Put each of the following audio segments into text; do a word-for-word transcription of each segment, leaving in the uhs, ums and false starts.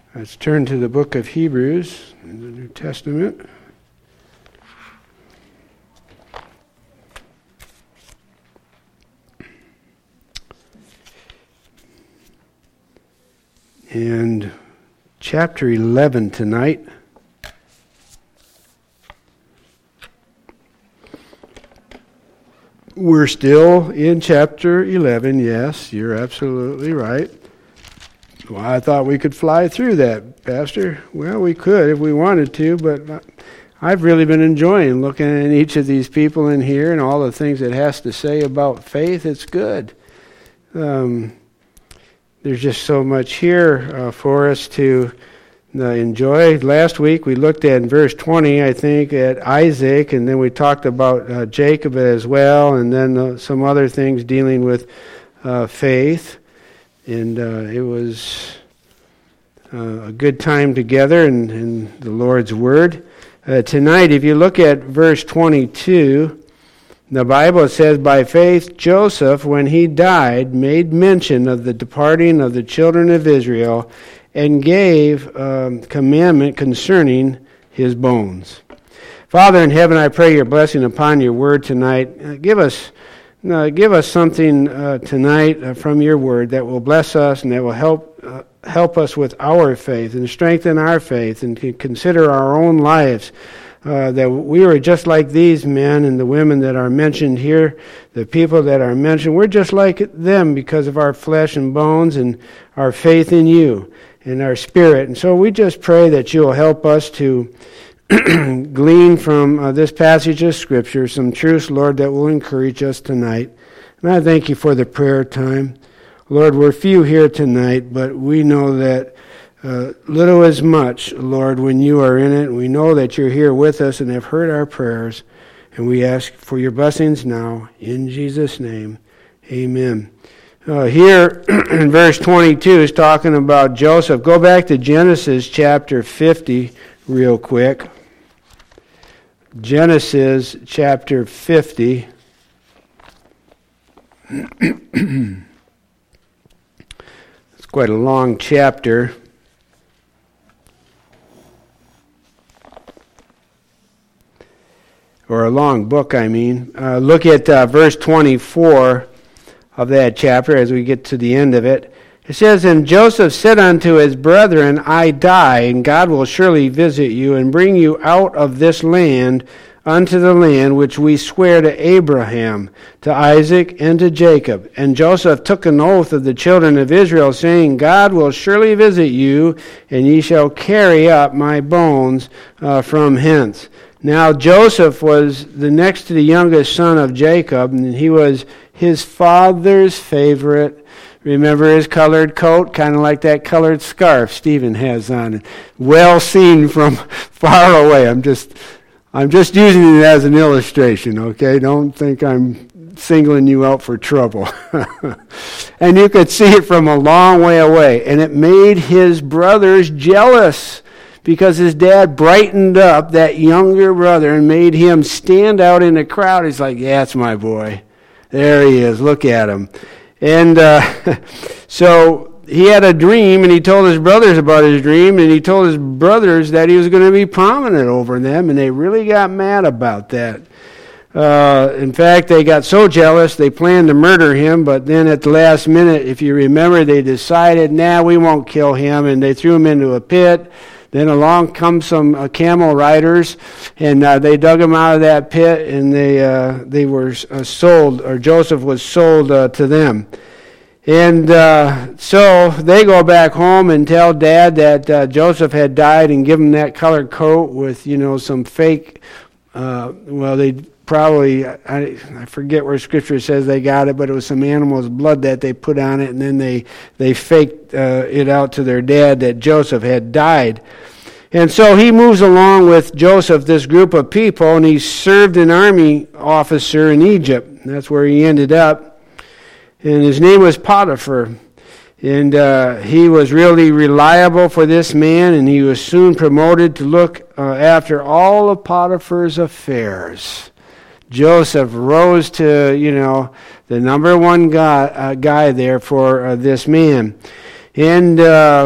Let's turn to the book of Hebrews in the New Testament. And chapter eleven tonight. We're still in chapter eleven, yes, you're absolutely right. Well, I thought we could fly through that, Pastor. Well, we could if we wanted to, but I've really been enjoying looking at each of these people in here and all the things it has to say about faith. It's good. Um, there's just so much here uh, for us to uh, enjoy. Last week we looked at in verse twenty, I think, at Isaac, and then we talked about uh, Jacob as well, and then uh, some other things dealing with uh, faith. And uh, it was uh, a good time together in, in the Lord's Word. Uh, tonight, if you look at verse twenty-two, the Bible says, "By faith Joseph, when he died, made mention of the departing of the children of Israel, and gave um, commandment concerning his bones." Father in heaven, I pray your blessing upon your Word tonight. Uh, give us Uh, give us something uh, tonight uh, from your word that will bless us and that will help uh, help us with our faith and strengthen our faith, and to consider our own lives, uh, that we are just like these men and the women that are mentioned here, the people that are mentioned. We're just like them because of our flesh and bones and our faith in you and our spirit. And so we just pray that you'll help us to glean from uh, this passage of Scripture some truths, Lord, that will encourage us tonight. And I thank you for the prayer time. Lord, we're few here tonight, but we know that uh, little is much, Lord, when you are in it. We know that you're here with us and have heard our prayers, and we ask for your blessings now. In Jesus' name, amen. Uh, here in verse twenty-two is talking about Joseph. Go back to Genesis chapter fifty real quick. Genesis chapter fifty. It's quite a long chapter. Or a long book, I mean. Uh, look at uh, verse twenty-four of that chapter as we get to the end of it. It says, "And Joseph said unto his brethren, I die, and God will surely visit you, and bring you out of this land unto the land which we swear to Abraham, to Isaac, and to Jacob. And Joseph took an oath of the children of Israel, saying, God will surely visit you, and ye shall carry up my bones uh, from hence." Now Joseph was the next to the youngest son of Jacob, and he was his father's favorite. Remember his colored coat, kind of like that colored scarf Stephen has on. Well seen from far away. I'm just, I'm just using it as an illustration, okay? Don't think I'm singling you out for trouble. And you could see it from a long way away. And it made his brothers jealous, because his dad brightened up that younger brother and made him stand out in the crowd. He's like, yeah, it's my boy. There he is. Look at him. And uh, so he had a dream, and he told his brothers about his dream, and he told his brothers that he was going to be prominent over them, and they really got mad about that. Uh, in fact, they got so jealous, they planned to murder him, but then at the last minute, if you remember, they decided, nah, we won't kill him, and they threw him into a pit. Then along come some uh, camel riders, and uh, they dug him out of that pit, and they uh, they were uh, sold, or Joseph was sold uh, to them. And uh, so they go back home and tell Dad that uh, Joseph had died, and give him that colored coat with, you know, some fake, uh, well, they probably, I, I forget where Scripture says they got it, but it was some animal's blood that they put on it, and then they, they faked uh, it out to their dad that Joseph had died. And so he moves along with Joseph, this group of people, and he served an army officer in Egypt. That's where he ended up. And his name was Potiphar. And uh, he was really reliable for this man, and he was soon promoted to look uh, after all of Potiphar's affairs. Joseph rose to, you know, the number one guy, uh, guy there for uh, this man. And uh,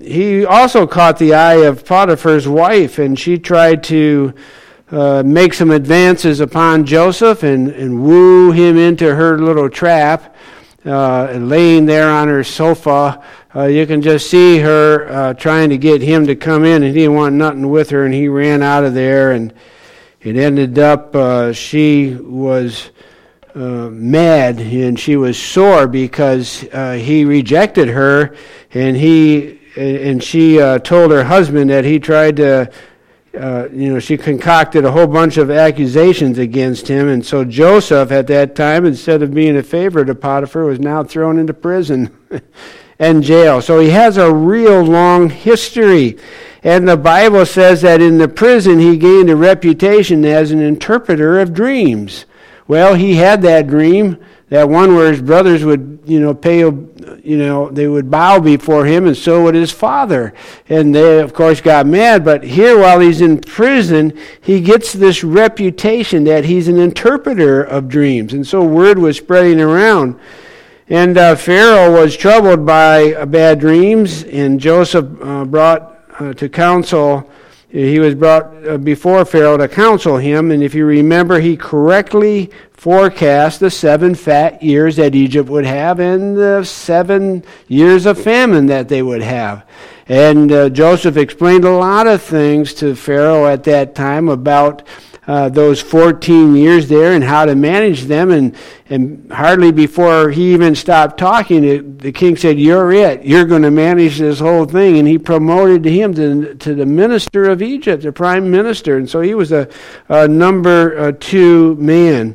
he also caught the eye of Potiphar's wife, and she tried to uh, make some advances upon Joseph and, and woo him into her little trap. Uh, laying there on her sofa, uh, you can just see her uh, trying to get him to come in, and he didn't want nothing with her, and he ran out of there, and it ended up uh, she was uh, mad, and she was sore because uh, he rejected her, and he and she uh, told her husband that he tried to. Uh, you know, she concocted a whole bunch of accusations against him, and so Joseph at that time, instead of being a favorite of Potiphar, was now thrown into prison and jail. So he has a real long history, and the Bible says that in the prison he gained a reputation as an interpreter of dreams. Well, he had that dream, that one where his brothers would, you know, pay, you know, they would bow before him, and so would his father. And they, of course, got mad. But here, while he's in prison, he gets this reputation that he's an interpreter of dreams. And so word was spreading around. And uh, Pharaoh was troubled by uh, bad dreams, and Joseph uh, brought uh, to counsel He was brought uh, before Pharaoh to counsel him, and if you remember, he correctly forecast the seven fat years that Egypt would have and the seven years of famine that they would have. And uh, Joseph explained a lot of things to Pharaoh at that time about uh, those fourteen years there and how to manage them. And, and hardly before he even stopped talking, it, the king said, "You're it. You're going to manage this whole thing." And he promoted him to, to the minister of Egypt, the prime minister. And so he was a, a number uh, two man.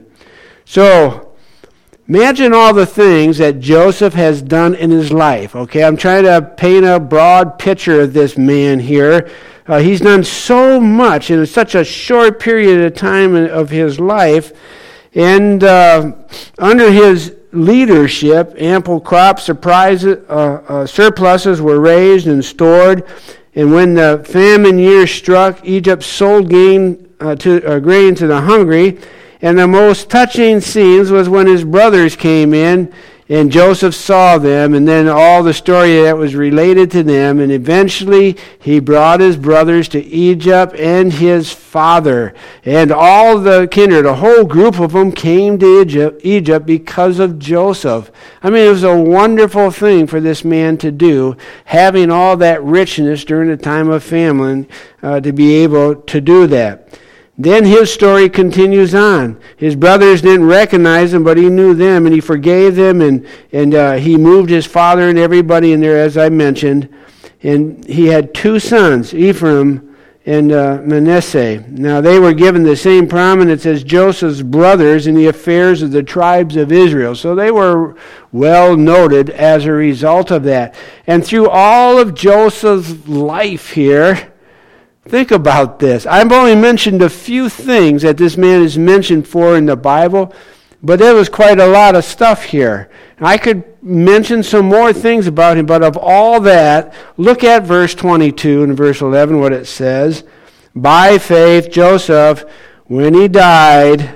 So imagine all the things that Joseph has done in his life. Okay, I'm trying to paint a broad picture of this man here. Uh, he's done so much in such a short period of time of his life. And uh, under his leadership, ample crop surprises, uh, uh, surpluses were raised and stored. And when the famine year struck, Egypt sold grain, uh, to, uh, grain to the hungry. And the most touching scenes was when his brothers came in and Joseph saw them, and then all the story that was related to them. And eventually he brought his brothers to Egypt and his father. And all the kindred, a whole group of them came to Egypt, Egypt because of Joseph. I mean, it was a wonderful thing for this man to do, having all that richness during the time of famine, uh, to be able to do that. Then his story continues on. His brothers didn't recognize him, but he knew them, and he forgave them, and, and uh, he moved his father and everybody in there, as I mentioned. And he had two sons, Ephraim and uh, Manasseh. Now, they were given the same prominence as Joseph's brothers in the affairs of the tribes of Israel. So they were well noted as a result of that. And through all of Joseph's life here, think about this. I've only mentioned a few things that this man is mentioned for in the Bible, but there was quite a lot of stuff here. I could mention some more things about him, but of all that, look at verse twenty-two and verse eleven, what it says. By faith, Joseph, when he died,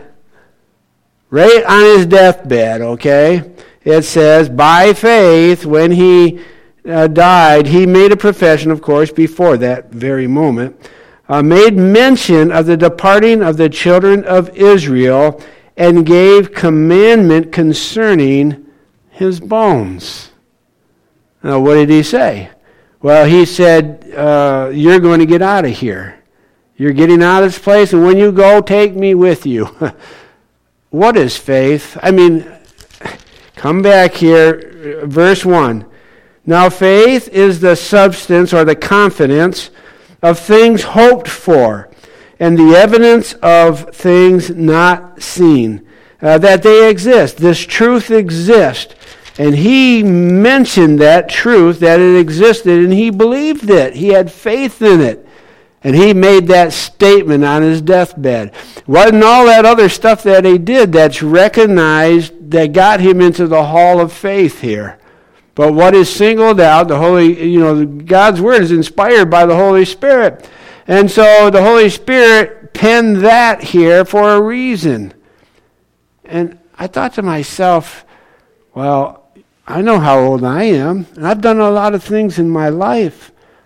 right on his deathbed, okay, it says, by faith, when he Uh, died, he made a profession, of course, before that very moment, uh, made mention of the departing of the children of Israel and gave commandment concerning his bones. Now, what did he say? Well, he said, uh, you're going to get out of here. You're getting out of this place, and when you go, take me with you. What is faith? I mean, come back here, verse one. Now faith is the substance or the confidence of things hoped for and the evidence of things not seen, uh, that they exist. This truth exists. And he mentioned that truth, that it existed, and he believed it. He had faith in it. And he made that statement on his deathbed. Wasn't all that other stuff that he did that's recognized that got him into the hall of faith here. But what is singled out, the Holy, you know, God's Word is inspired by the Holy Spirit. And so the Holy Spirit penned that here for a reason. And I thought to myself, well, I know how old I am, and I've done a lot of things in my life.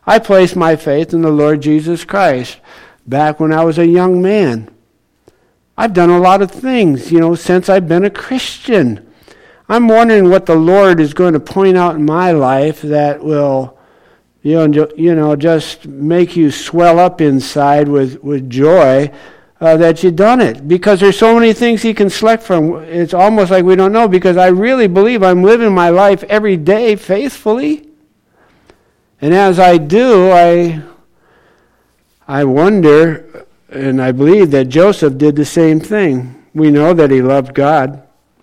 I placed my faith in the Lord Jesus Christ back when I was a young man. I've done a lot of things, you know, since I've been a Christian. I'm wondering what the Lord is going to point out in my life that will, you know, you know just make you swell up inside with, with joy uh, that you've done it. Because there's so many things He can select from. It's almost like we don't know, because I really believe I'm living my life every day faithfully. And as I do, I I wonder, and I believe that Joseph did the same thing. We know that he loved God.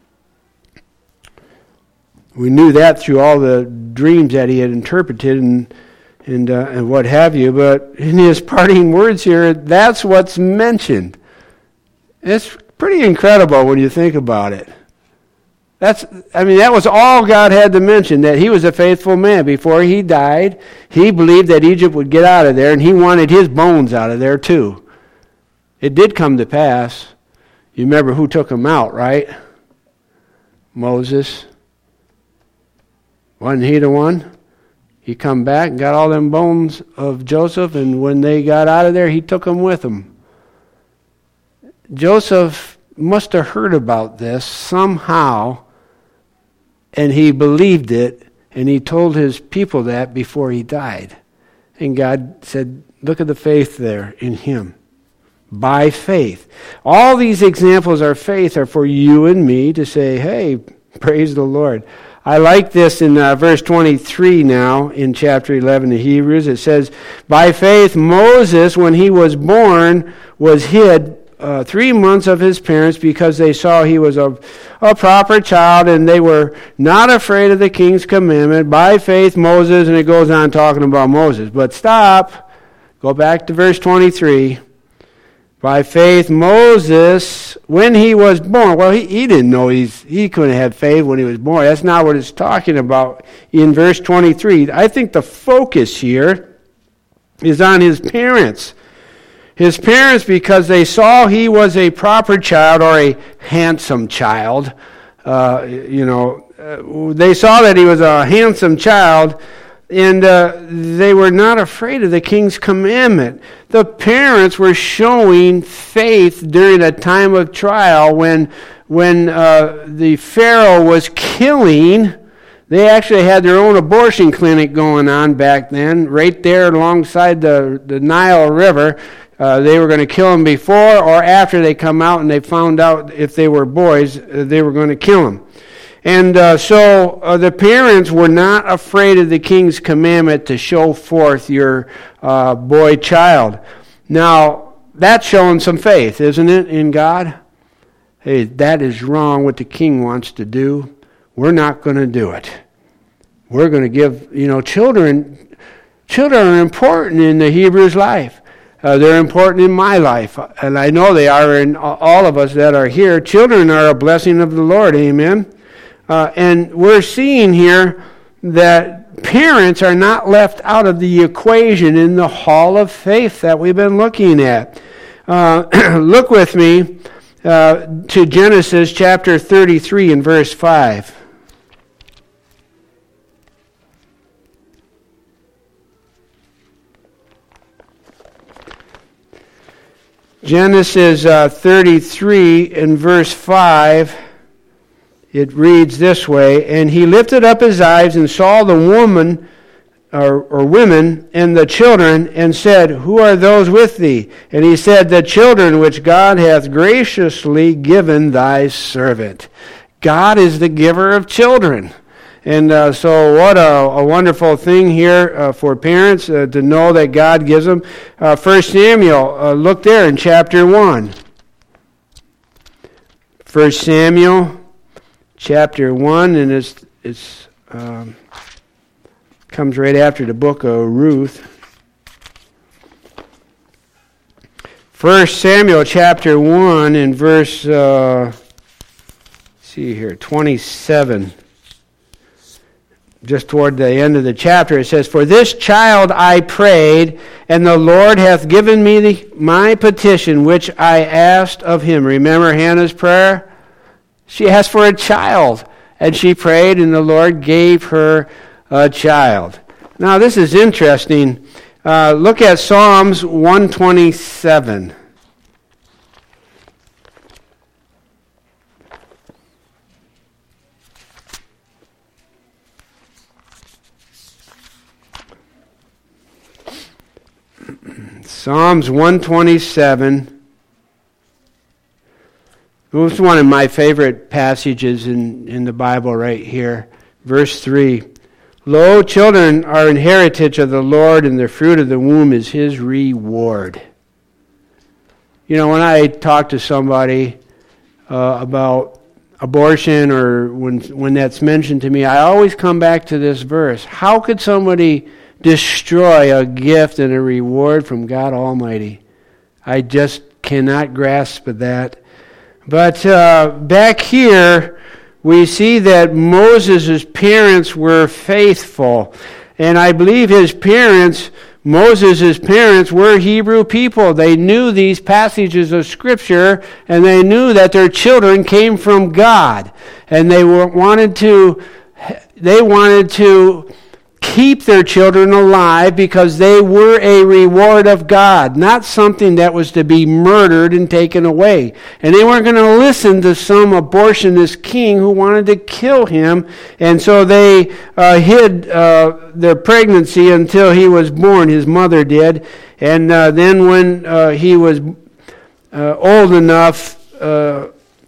We knew that through all the dreams that he had interpreted and and uh, and what have you. But in his parting words here, that's what's mentioned. It's pretty incredible when you think about it. That's, I mean, that was all God had to mention, that he was a faithful man. Before he died, he believed that Egypt would get out of there, and he wanted his bones out of there too. It did come to pass. You remember who took him out, right? Moses. Wasn't he the one? He come back and got all them bones of Joseph, and when they got out of there, he took them with him. Joseph must have heard about this somehow, and he believed it, and he told his people that before he died. And God said, look at the faith there in him. By faith. All these examples of faith are for you and me to say, hey, praise the Lord. I like this in uh, verse twenty-three now in chapter eleven of Hebrews. It says, by faith Moses, when he was born, was hid Uh, three months of his parents because they saw he was a, a proper child, and they were not afraid of the king's commandment. By faith Moses, and it goes on talking about Moses. But stop. Go back to verse twenty-three. By faith Moses, when he was born, well, he, he didn't know he's, he couldn't have faith when he was born. That's not what it's talking about in verse twenty-three. I think the focus here is on his parents. His parents, because they saw he was a proper child or a handsome child. Uh, you know, uh, they saw that he was a handsome child, and uh, they were not afraid of the king's commandment. The parents were showing faith during a time of trial when, when uh, the Pharaoh was killing. They actually had their own abortion clinic going on back then, right there alongside the, the Nile River. Uh, they were going to kill them before or after they come out, and they found out if they were boys, uh, they were going to kill them. And uh, so uh, the parents were not afraid of the king's commandment to show forth your uh, boy child. Now, that's showing some faith, isn't it, in God? Hey, that is wrong what the king wants to do. We're not going to do it. We're going to give, you know, children, children are important in the Hebrew's life. Uh, they're important in my life, and I know they are in all of us that are here. Children are a blessing of the Lord, amen? Uh, and we're seeing here that parents are not left out of the equation in the hall of faith that we've been looking at. Uh, look with me uh, to Genesis chapter thirty-three and verse five. Genesis uh, thirty-three and verse five, it reads this way, and he lifted up his eyes and saw the woman, or, or women, and the children, and said, who are those with thee? And he said, the children which God hath graciously given thy servant. God is the giver of children. And uh, so what a, a wonderful thing here uh, for parents uh, to know that God gives them. Uh, First Samuel, uh, look there in chapter one. First Samuel, chapter one, and it's, it's um, comes right after the book of Ruth. First Samuel, chapter one, and verse, uh, let's see here, twenty-seven. Just toward the end of the chapter, it says, for this child I prayed, and the Lord hath given me the, my petition, which I asked of him. Remember Hannah's prayer? She asked for a child, and she prayed, and the Lord gave her a child. Now this is interesting. Uh, look at Psalms one twenty-seven. Psalms one twenty-seven. This is one of my favorite passages in, in the Bible right here. Verse three. Lo, children are an heritage of the Lord, and the fruit of the womb is His reward. You know, when I talk to somebody uh, about abortion, or when when that's mentioned to me, I always come back to this verse. How could somebody destroy a gift and a reward from God Almighty? I just cannot grasp that. But uh, back here, we see that Moses' parents were faithful. And I believe his parents, Moses' parents, were Hebrew people. They knew these passages of Scripture, and they knew that their children came from God. And they were, wanted to, they wanted to keep their children alive because they were a reward of God, not something that was to be murdered and taken away. And they weren't going to listen to some abortionist king who wanted to kill him, and so they uh, hid uh, their pregnancy until he was born. His mother did, and uh, then when uh, he was uh, old enough uh,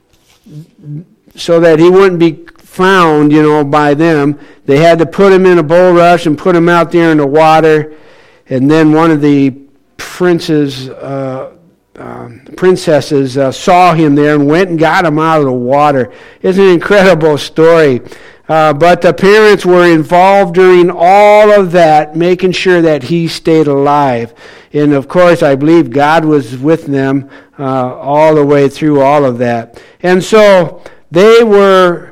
so that he wouldn't be found, you know, by them, they had to put him in a bulrush and put him out there in the water. And then one of the princes, uh, uh, princesses uh, saw him there and went and got him out of the water. It's an incredible story. Uh, but the parents were involved during all of that, making sure that he stayed alive. And of course, I believe God was with them uh, all the way through all of that. And so they were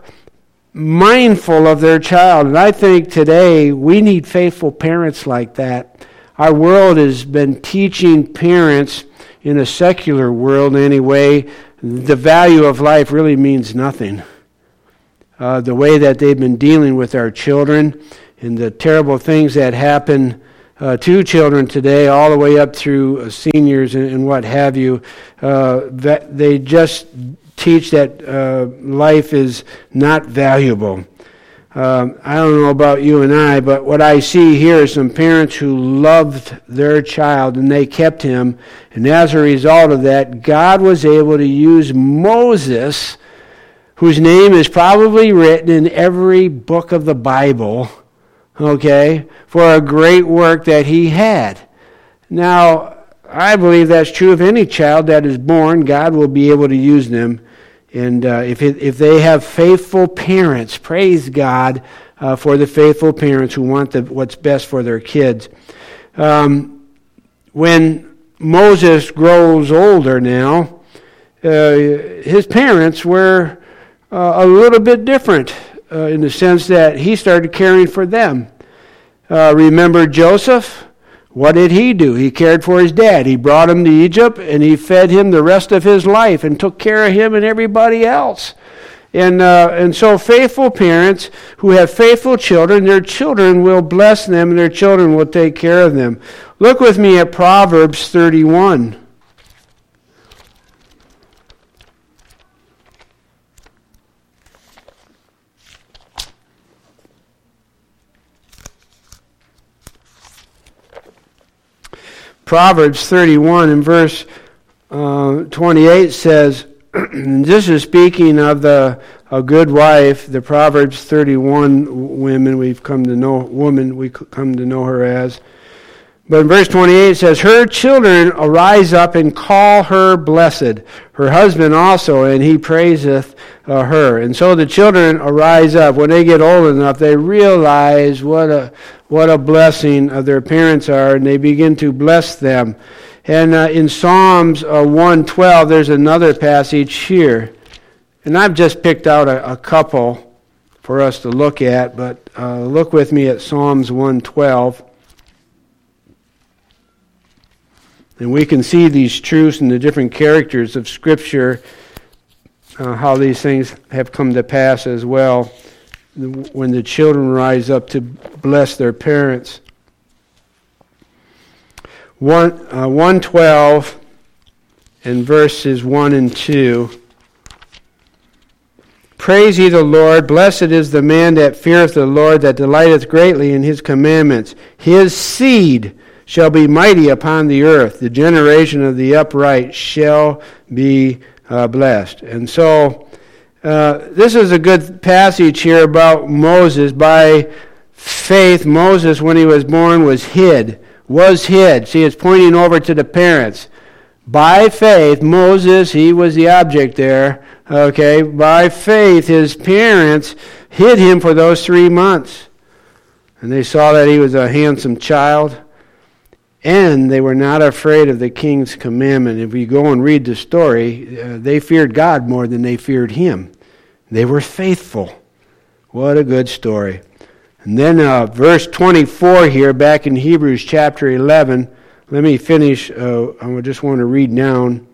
mindful of their child. And I think today we need faithful parents like that. Our world has been teaching parents, in a secular world anyway, the value of life really means nothing. Uh, the way that they've been dealing with our children and the terrible things that happen uh, to children today, all the way up through uh, seniors and, and what have you, uh, that they just teach that uh, life is not valuable. Um, I don't know about you and I, but what I see here is some parents who loved their child and they kept him. And as a result of that, God was able to use Moses, whose name is probably written in every book of the Bible, okay, for a great work that he had. Now, I believe that's true of any child that is born. God will be able to use them. And uh, if it, if they have faithful parents, praise God uh, for the faithful parents who want the, what's best for their kids. Um, when Moses grows older now, uh, his parents were uh, a little bit different uh, in the sense that he started caring for them. Uh, remember Joseph? What did he do? He cared for his dad. He brought him to Egypt, and he fed him the rest of his life and took care of him and everybody else. And uh, and so faithful parents who have faithful children, their children will bless them, and their children will take care of them. Look with me at Proverbs thirty-one. Proverbs thirty-one and verse uh, twenty-eight says, this is speaking of the a good wife, the Proverbs thirty-one women we've come to know, woman we come to know her as. But in verse twenty-eight it says, her children arise up and call her blessed, her husband also, and he praiseth uh, her. And so the children arise up. When they get old enough, they realize what a what a blessing of their parents are, and they begin to bless them. And uh, in Psalms uh, one twelve, there's another passage here. And I've just picked out a, a couple for us to look at, but uh, look with me at Psalms one twelve. And we can see these truths in the different characters of Scripture, uh, how these things have come to pass as well when the children rise up to bless their parents. one, uh, one twelve and verses one and two. Praise ye the Lord. Blessed is the man that feareth the Lord, that delighteth greatly in his commandments. His seed shall be mighty upon the earth. The generation of the upright shall be uh, blessed. And so, uh, this is a good passage here about Moses. By faith, Moses, when he was born, was hid. Was hid. See, it's pointing over to the parents. By faith, Moses, he was the object there. Okay, by faith, his parents hid him for those three months. And they saw that he was a handsome child. And they were not afraid of the king's commandment. If we go and read the story, uh, they feared God more than they feared him. They were faithful. What a good story. And then uh, verse twenty-four here, back in Hebrews chapter eleven. Let me finish. Uh, I just want to read down.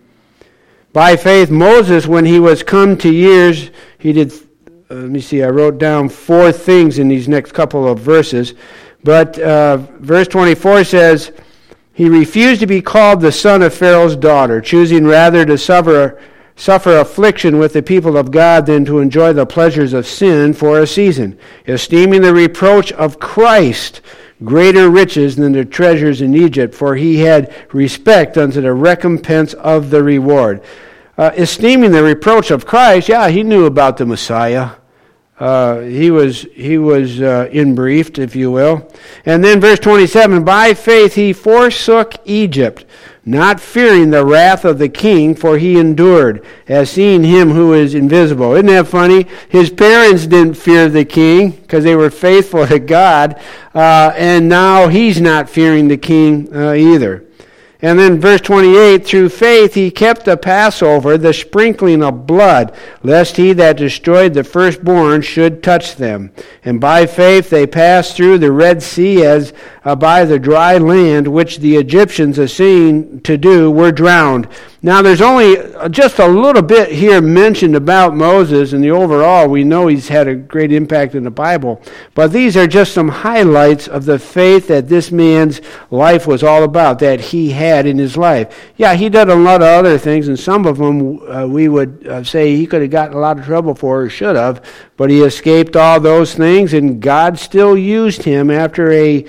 By faith, Moses, when he was come to years, he did, uh, let me see, I wrote down four things in these next couple of verses. But uh, verse twenty-four says, he refused to be called the son of Pharaoh's daughter, choosing rather to suffer, suffer affliction with the people of God than to enjoy the pleasures of sin for a season, esteeming the reproach of Christ greater riches than the treasures in Egypt, for he had respect unto the recompense of the reward. Uh, esteeming the reproach of Christ, yeah, he knew about the Messiah. Uh, he was he was uh, inbriefed, if you will. And then verse twenty-seven, by faith he forsook Egypt, not fearing the wrath of the king, for he endured, as seeing him who is invisible. Isn't that funny? His parents didn't fear the king because they were faithful to God, uh, and now he's not fearing the king uh, either. And then verse twenty-eight, through faith he kept the Passover, the sprinkling of blood, lest he that destroyed the firstborn should touch them. And by faith they passed through the Red Sea as uh, by the dry land, which the Egyptians, essaying to do, were drowned. Now there's only just a little bit here mentioned about Moses, and the overall we know he's had a great impact in the Bible. But these are just some highlights of the faith that this man's life was all about, that he had in his life. Yeah, he did a lot of other things, and some of them uh, we would uh, say he could have gotten a lot of trouble for, or should have, but he escaped all those things, and God still used him after a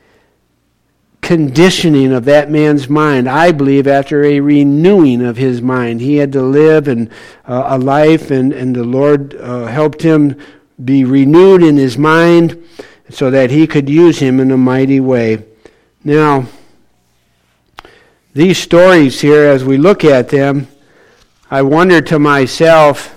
conditioning of that man's mind. I believe after a renewing of his mind. He had to live and uh, a life, and, and the Lord uh, helped him be renewed in his mind so that he could use him in a mighty way. Now, these stories here, as we look at them, I wonder to myself,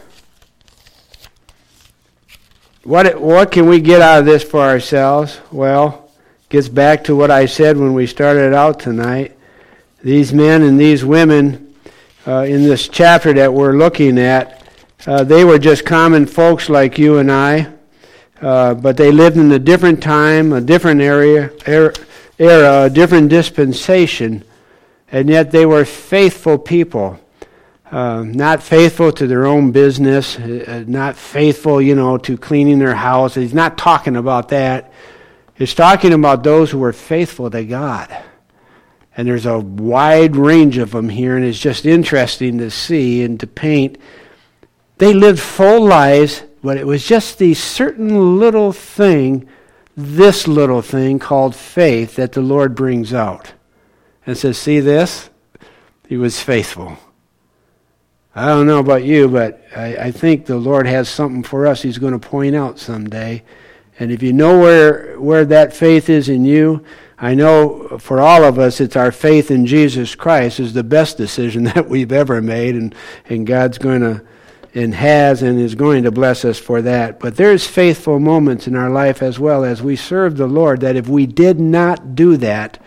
what what can we get out of this for ourselves? Well, gets back to what I said when we started out tonight. These men and these women uh, in this chapter that we're looking at, uh, they were just common folks like you and I, uh, but they lived in a different time, a different area, era, era, a different dispensation, and yet they were faithful people. Uh, not faithful to their own business, uh, not faithful, you know, to cleaning their house. He's not talking about that. It's talking about those who were faithful to God. And there's a wide range of them here, and it's just interesting to see and to paint. They lived full lives, but it was just the certain little thing, this little thing called faith, that the Lord brings out. And says, see this? He was faithful. I don't know about you, but I, I think the Lord has something for us he's going to point out someday. And if you know where where that faith is in you, I know for all of us it's our faith in Jesus Christ is the best decision that we've ever made, and, and God's going to, and has, and is going to bless us for that. But there's faithful moments in our life as well as we serve the Lord that if we did not do that,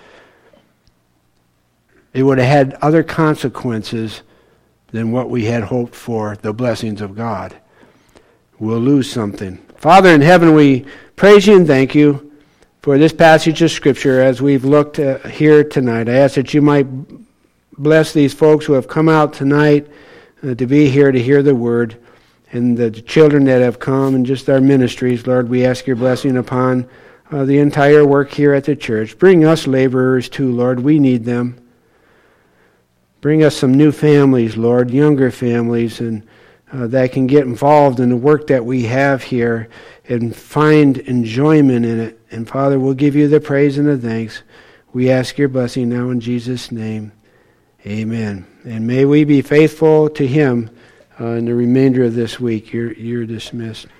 it would have had other consequences than what we had hoped for, the blessings of God. We'll lose something. Father in heaven, we praise you and thank you for this passage of Scripture as we've looked uh, here tonight. I ask that you might bless these folks who have come out tonight uh, to be here to hear the Word, and the children that have come, and just our ministries. Lord, we ask your blessing upon uh, the entire work here at the church. Bring us laborers too, Lord. We need them. Bring us some new families, Lord, younger families, and uh, that can get involved in the work that we have here and find enjoyment in it. And Father, we'll give you the praise and the thanks. We ask your blessing now in Jesus' name. Amen. And may we be faithful to him uh, in the remainder of this week. You're, you're dismissed.